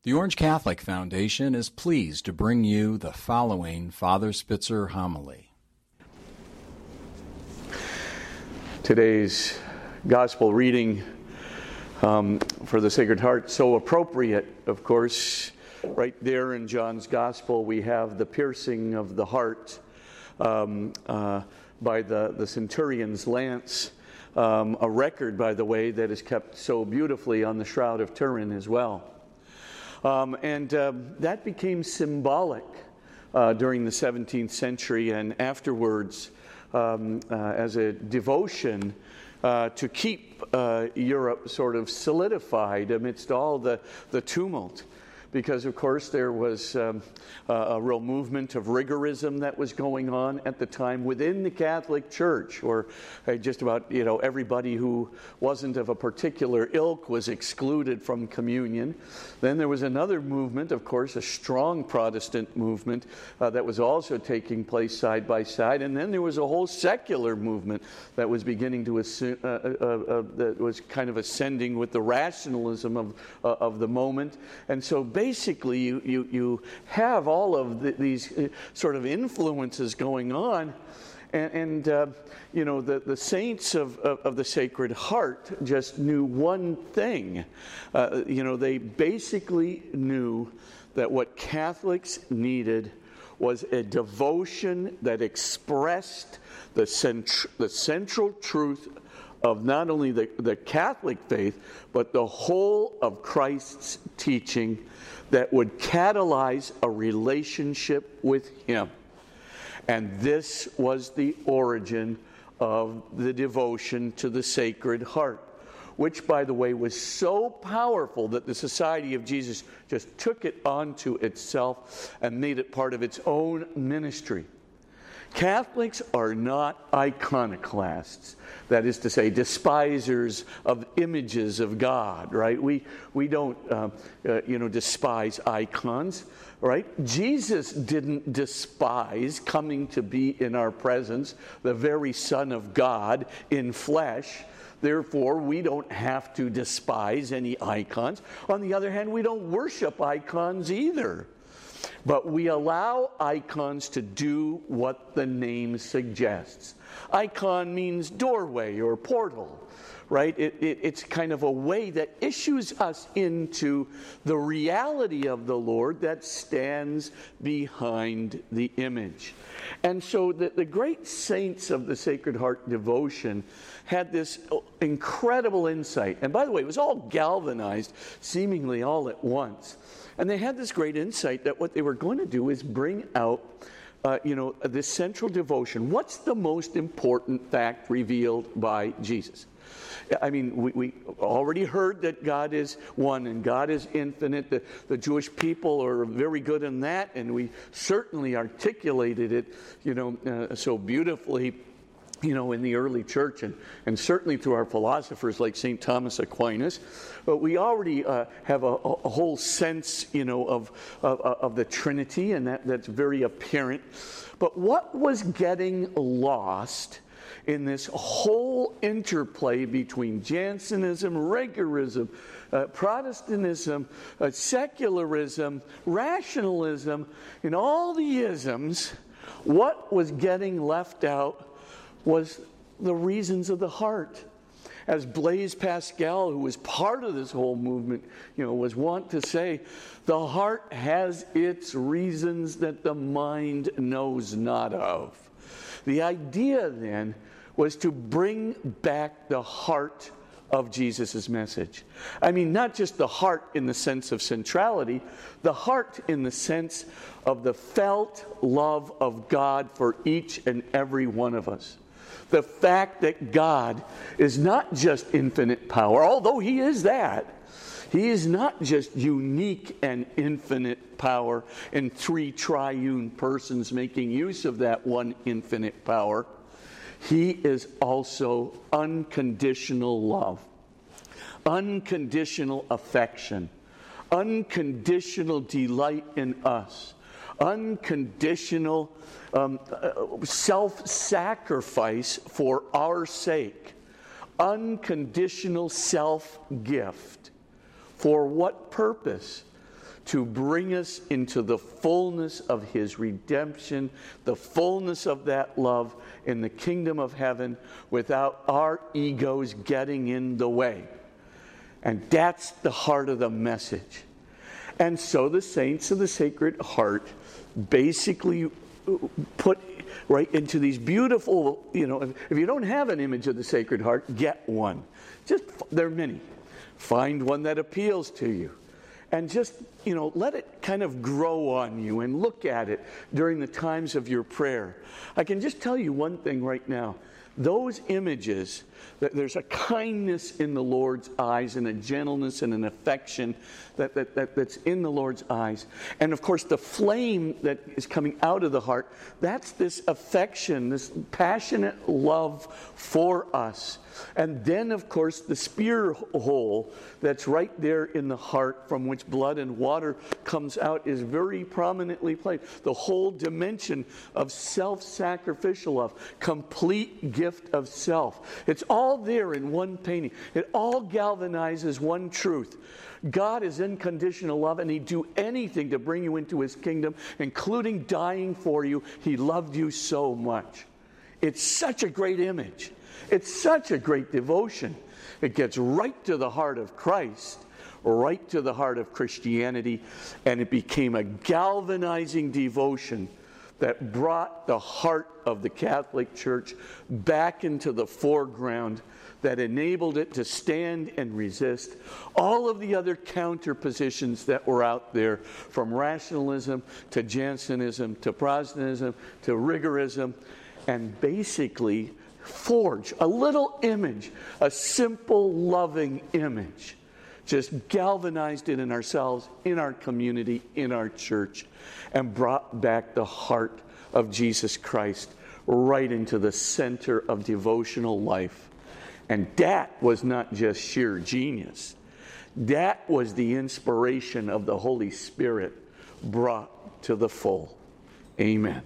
The Orange Catholic Foundation is pleased to bring you the following Father Spitzer homily. Today's gospel reading for the Sacred Heart, so appropriate, of course. Right there in John's Gospel, we have the piercing of the heart by the centurion's lance, a record, by the way, that is kept so beautifully on the Shroud of Turin as well. That became symbolic during the 17th century and afterwards as a devotion to keep Europe sort of solidified amidst all the tumult. Because, of course, there was a real movement of rigorism that was going on at the time within the Catholic Church, or just about, everybody who wasn't of a particular ilk was excluded from communion. Then there was another movement, of course, a strong Protestant movement that was also taking place side by side. And then there was a whole secular movement that was beginning to that was kind of ascending with the rationalism of the moment. And so basically, you have all of these sort of influences going on, and the saints of the Sacred Heart just knew one thing. They basically knew that what Catholics needed was a devotion that expressed the central truth of not only the Catholic faith, but the whole of Christ's teaching that would catalyze a relationship with Him. And this was the origin of the devotion to the Sacred Heart, which, by the way, was so powerful that the Society of Jesus just took it onto itself and made it part of its own ministry. Catholics are not iconoclasts, that is to say, despisers of images of God, right? We don't, despise icons, right? Jesus didn't despise coming to be in our presence, the very Son of God in flesh. Therefore, we don't have to despise any icons. On the other hand, we don't worship icons either. But we allow icons to do what the name suggests. Icon means doorway or portal, right? It's kind of a way that issues us into the reality of the Lord that stands behind the image. And so the great saints of the Sacred Heart devotion had this incredible insight. And by the way, it was all galvanized seemingly all at once. And they had this great insight that what they were going to do is bring out, this central devotion. What's the most important fact revealed by Jesus? I mean, we already heard that God is one and God is infinite. The Jewish people are very good in that, and we certainly articulated it, so beautifully, in the early church, and certainly through our philosophers like St. Thomas Aquinas. But we already have a whole sense, of the Trinity, and that's very apparent. But what was getting lost in this whole interplay between Jansenism, rigorism, Protestantism, secularism, rationalism, and all the isms, what was getting left out was the reasons of the heart. As Blaise Pascal, who was part of this whole movement, was wont to say, the heart has its reasons that the mind knows not of. The idea then was to bring back the heart of Jesus' message. I mean, not just the heart in the sense of centrality, the heart in the sense of the felt love of God for each and every one of us. The fact that God is not just infinite power, although He is that. He is not just unique and infinite power in three triune persons making use of that one infinite power. He is also unconditional love, unconditional affection, unconditional delight in us, unconditional self-sacrifice for our sake, unconditional self-gift. For what purpose? to bring us into the fullness of his redemption, the fullness of that love in the kingdom of heaven without our egos getting in the way. And that's the heart of the message. And so the saints of the Sacred Heart basically put right into these beautiful, if you don't have an image of the Sacred Heart, get one. There are many. Find one that appeals to you. And just, let it kind of grow on you and look at it during the times of your prayer. I can just tell you one thing right now. Those images, there's a kindness in the Lord's eyes and a gentleness and an affection that's in the Lord's eyes. And of course, the flame that is coming out of the heart, that's this affection, this passionate love for us. And then, of course, the spear hole that's right there in the heart from which blood and water comes out is very prominently played. The whole dimension of self-sacrificial love, complete gift of self. It's all there in one painting. It all galvanizes one truth. God is unconditional love, and he'd do anything to bring you into his kingdom, including dying for you. He loved you so much. It's such a great image. It's such a great devotion. It gets right to the heart of Christ, right to the heart of Christianity, and it became a galvanizing devotion that brought the heart of the Catholic Church back into the foreground, that enabled it to stand and resist all of the other counter positions that were out there, from rationalism to Jansenism to Protestantism to rigorism, and basically forge a little image, a simple, loving image. Just galvanized it in ourselves, in our community, in our church, and brought back the heart of Jesus Christ right into the center of devotional life. And that was not just sheer genius. That was the inspiration of the Holy Spirit brought to the full. Amen.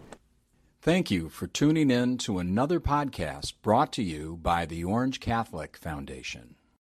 Thank you for tuning in to another podcast brought to you by the Orange Catholic Foundation.